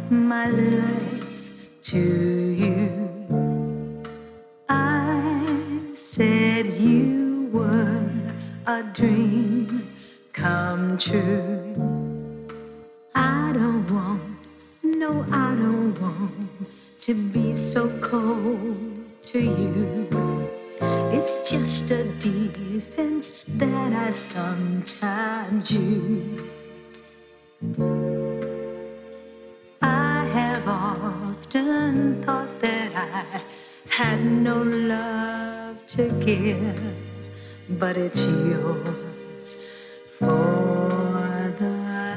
my life to you. I said you were a dream come true. I don't want, no, I don't want to be so cold to you. It's just a defense that I sometimes use. I have often thought that I had no love to give, but it's yours for the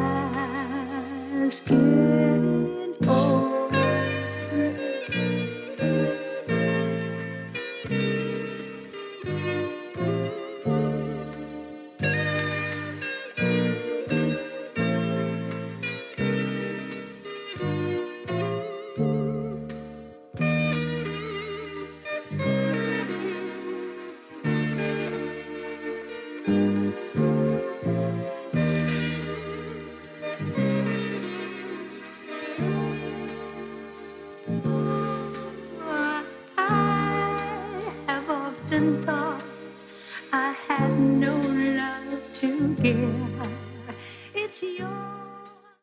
asking. Oh. I have often thought I had no love to give,